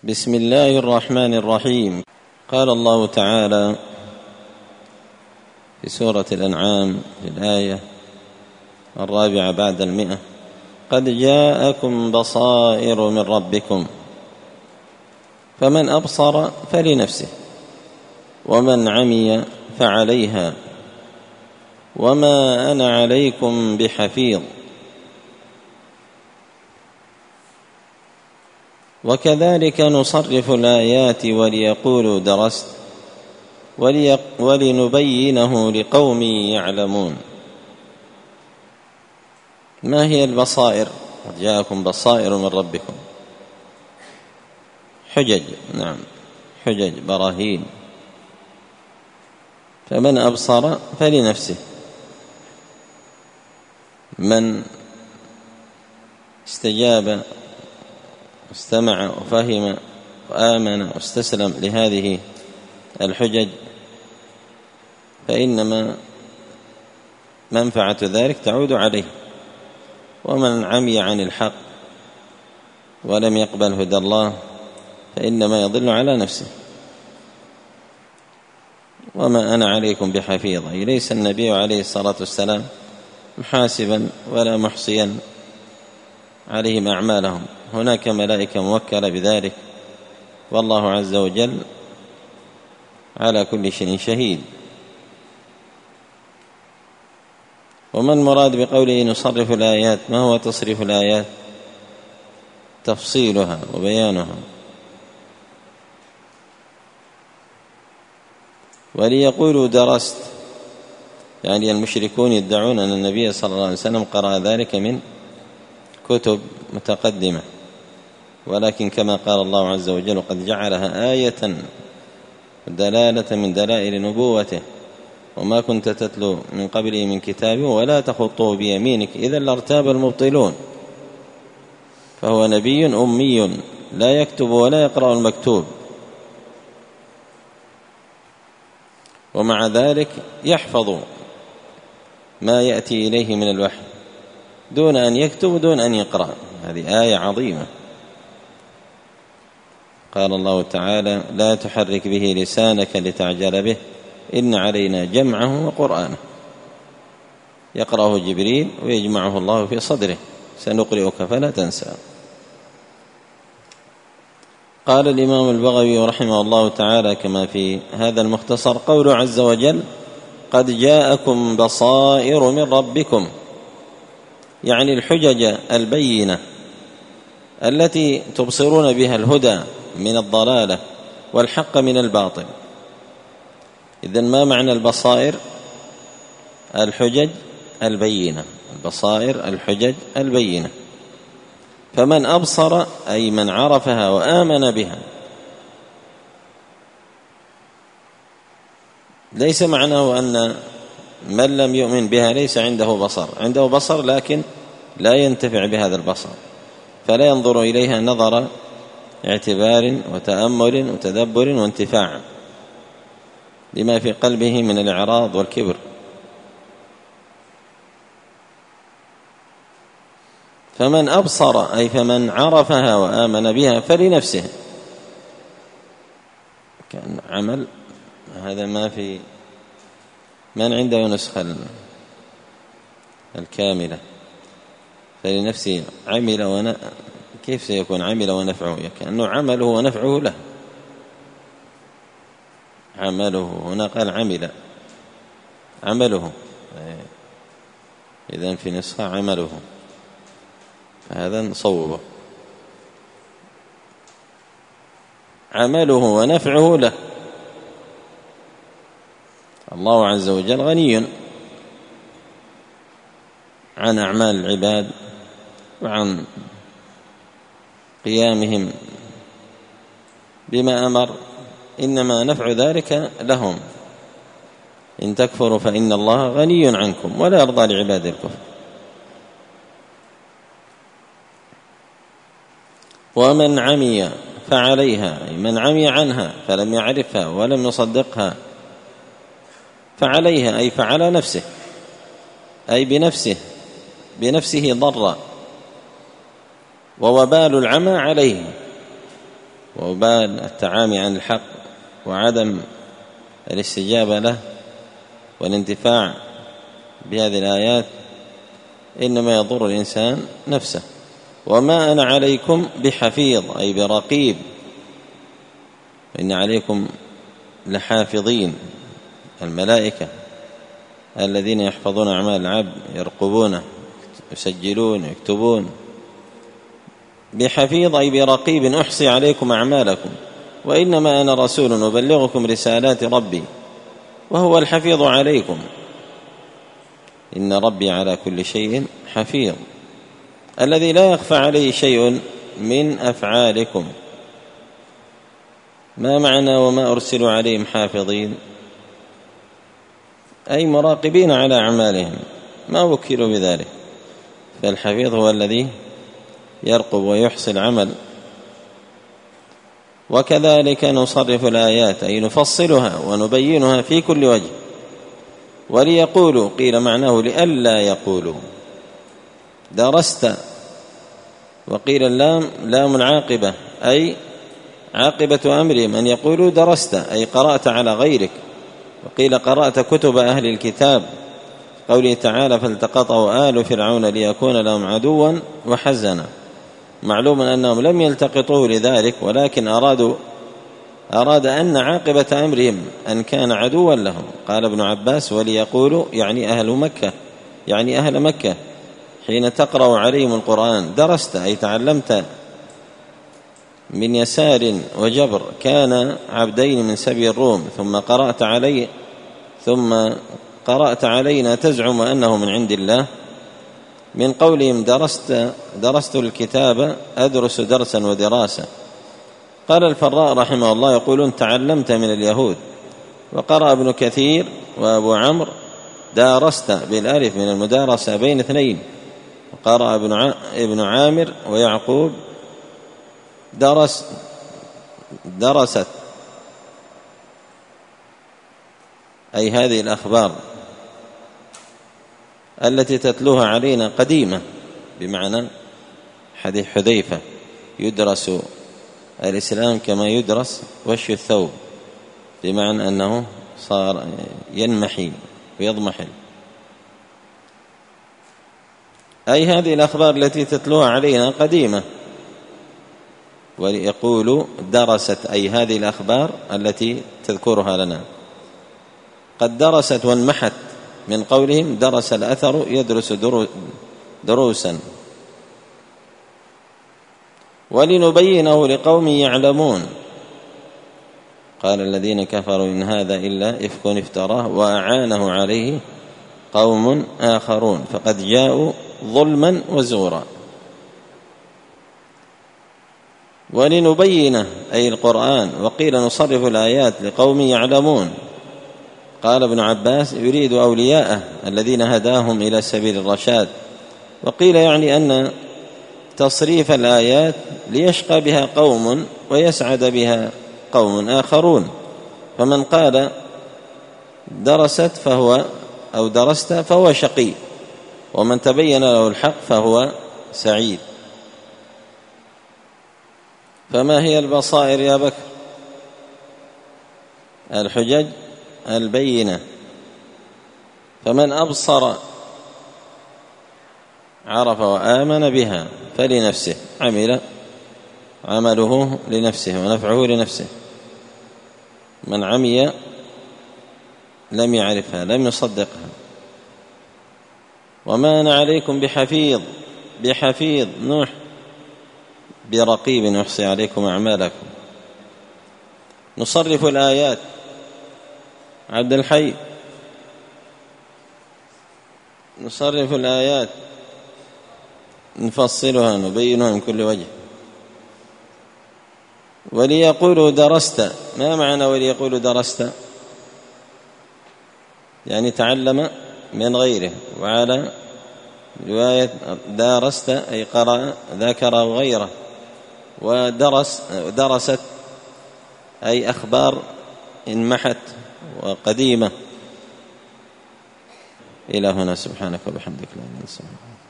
بسم الله الرحمن الرحيم. قال الله تعالى في سورة الأنعام في الآية 4 بعد 100: قد جاءكم بصائر من ربكم فمن أبصر فلنفسه ومن عمي فعليها وما أنا عليكم بحفيظ. وكذلك نصرف الآيات وليقولوا درست ولنبينه لقوم يعلمون. ما هي البصائر؟ قد جاءكم بصائر من ربكم، حجج، نعم، حجج، براهين. فمن أبصر فلنفسه، من استجاب واستمع وفهم وآمن واستسلم لهذه الحجج فإنما منفعة ذلك تعود عليه. ومن عمي عن الحق ولم يقبل هدى الله فإنما يضل على نفسه. وما أنا عليكم بحفيظ، أي ليس النبي عليه الصلاة والسلام محاسبا ولا محصيا عليهم أعمالهم، هناك ملائكة موكلة بذلك، والله عز وجل على كل شيء شهيد. وما المراد بقوله نصرف الآيات؟ ما هو تصريف الآيات؟ تفصيلها وبيانها. وليقولوا درست، يعني المشركون يدعون أن النبي صلى الله عليه وسلم قرأ ذلك من كتب متقدمة، ولكن كما قال الله عز وجل: قد جعلها آية دلالة من دلائل نبوته وما كنت تتلو من قبله من كتاب ولا تخطه بيمينك إذا لارتاب المبطلون. فهو نبي أمي لا يكتب ولا يقرأ المكتوب، ومع ذلك يحفظ ما يأتي إليه من الوحي دون أن يكتب ودون أن يقرأ. هذه آية عظيمة. قال الله تعالى: لا تحرك به لسانك لتعجل به إن علينا جمعه وقرآنه. يقرأه جبريل ويجمعه الله في صدره، سنقرئك فلا تنسى. قال الإمام البغوي رحمه الله تعالى كما في هذا المختصر: قوله عز وجل: قد جاءكم بصائر من ربكم، يعني الحجج البينة التي تبصرون بها الهدى من الضلالة والحق من الباطل. إذن ما معنى البصائر؟ الحجج البينة، البصائر الحجج البينة. فمن أبصر أي من عرفها وآمن بها. ليس معناه أن من لم يؤمن بها ليس عنده بصر، عنده بصر لكن لا ينتفع بهذا البصر، فلا ينظر إليها نظر اعتبار وتأمل وتدبر وانتفاع لما في قلبه من الإعراض والكبر. فمن أبصر أي فمن عرفها وآمن بها فلنفسه. كان عمل، هذا ما في من عنده نسخة الكاملة. فلنفسه عمل كيف سيكون عمل ونفعه؟ كأنه عمله ونفعه له. عمله، هنا قال عمل، عمله، إذن في نسخة عمله، هذا نصوبه. عمله ونفعه له. الله عز وجل غني عن أعمال العباد وعن قيامهم بما أمر، إنما نفع ذلك لهم. إن تكفروا فإن الله غني عنكم ولا يرضى لعباد الكفر. ومن عمي فعليها، أي من عمي عنها فلم يعرفها ولم يصدقها، فعليها أي فعلى نفسه، أي بنفسه ضر، ووبال العمى عليه، وأبال التعامي عن الحق وعدم الاستجابة له والانتفاع بهذه الآيات إنما يضر الإنسان نفسه. وما أنا عليكم بحفيظ أي برقيب، إن عليكم لحافظين، الملائكة الذين يحفظون أعمال العبد، يرقبونه، يسجلون، يكتبون. بحفيظ أي برقيب أحصي عليكم أعمالكم، وإنما أنا رسول أبلغكم رسالات ربي وهو الحفيظ عليكم، إن ربي على كل شيء حفيظ، الذي لا يخفى عليه شيء من أفعالكم. ما معنى وما أرسلوا عليهم حافظين؟ أي مراقبين على أعمالهم، ما وكلوا بذلك. فالحفيظ هو الذي يرقب ويحصي العمل. وكذلك نصرف الآيات أي نفصلها ونبينها في كل وجه. وليقولوا قيل معناه لئلا يقولوا درست، وقيل اللام لام العاقبة أي عاقبة أمرهم أن يقولوا درست أي قرأت على غيرك. وقيل قرأت كتب أهل الكتاب، قوله تعالى فالتقطه آل فرعون ليكون لهم عدوا وحزنا. معلوم أنهم لم يلتقطوه لذلك، ولكن أراد أن عاقبة أمرهم أن كان عدوا لهم. قال ابن عباس وليقولوا يعني أهل مكة، يعني أهل مكة حين تقرأ عليهم القرآن درست أي تعلمت من يسار وجبر، كان عبدين من سبي الروم، ثم قرأت علينا تزعم أنه من عند الله. من قولهم درست الكتاب أدرس درسا ودراسة. قال الفراء رحمه الله يقولون تعلمت من اليهود. وقرأ ابن كثير وأبو عمرو دارست بالألف من المدارسة بين اثنين. وقرأ ابن عامر ويعقوب درست أي هذه الأخبار التي تتلوها علينا قديمة، بمعنى حديث حذيفة يدرس الإسلام كما يدرس وش الثوب، بمعنى أنه صار ينمحي ويضمحل. أي هذه الأخبار التي تتلوها علينا قديمة. ويقول درست أي هذه الأخبار التي تذكرها لنا قد درست وانمحت، من قولهم درس الأثر يدرس دروسا. ولنبينه لقوم يعلمون. قال الذين كفروا إن هذا إلا إفك افتراه وأعانه عليه قوم آخرون فقد جاءوا ظلما وزورا. ولنبينه أي القرآن. وقيل نصرف الآيات لقوم يعلمون. قال ابن عباس يريد أولياءه الذين هداهم إلى سبيل الرشاد. وقيل يعني أن تصريف الآيات ليشقى بها قوم ويسعد بها قوم آخرون. فمن قال درست فهو شقي، ومن تبين له الحق فهو سعيد. فما هي البصائر يا بكر؟ الحجج البينة. فمن أبصر عرف وآمن بها فلنفسه، عمله لنفسه ونفعه لنفسه. من عمي لم يعرفها لم يصدقها. وما أنا عليكم بحفيظ نوح برقيب يحصي عليكم أعمالكم. نصرف الآيات عبد الحي. نصرف الآيات نفصلها نبينها من كل وجه. وليقولوا درست. ما معنى وليقولوا درست؟ يعني تعلم من غيره. وعلى رواية دارست أي قرأ ذكر غيره. ودرست أي أخبار انمحت وقديمة. إلى هنا سبحانك وبحمدك لا إله إلا أنت.